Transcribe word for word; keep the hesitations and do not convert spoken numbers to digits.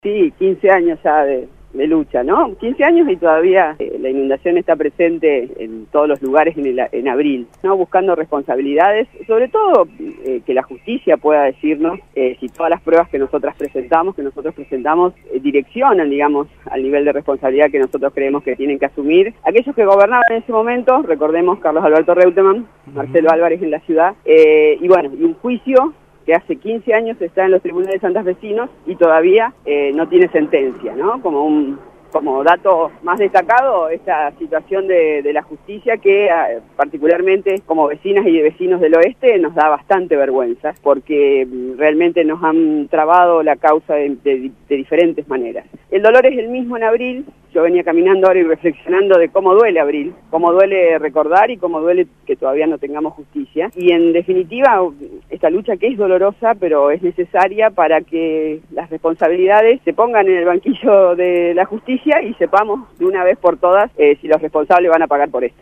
Sí, quince años ya de, de lucha, ¿no? quince años y todavía eh, la inundación está presente en todos los lugares en, el, en abril, ¿no? Buscando responsabilidades, sobre todo eh, que la justicia pueda decirnos eh, si todas las pruebas que nosotras presentamos, que nosotros presentamos, eh, direccionan, digamos, al nivel de responsabilidad que nosotros creemos que tienen que asumir. Aquellos que gobernaban en ese momento, recordemos Carlos Alberto Reutemann, Marcelo Álvarez en la ciudad, eh, y bueno, y un juicio que hace quince años está en los tribunales santafesinos y todavía eh, no tiene sentencia, ¿no? Como un como dato más destacado, esta situación de, de la justicia que eh, particularmente como vecinas y vecinos del oeste nos da bastante vergüenza porque realmente nos han trabado la causa de, de, de diferentes maneras. El dolor es el mismo en abril. Yo venía caminando ahora y reflexionando de cómo duele abril, cómo duele recordar y cómo duele que todavía no tengamos justicia. Y en definitiva, esta lucha que es dolorosa, pero es necesaria para que las responsabilidades se pongan en el banquillo de la justicia y sepamos de una vez por todas eh, si los responsables van a pagar por esto.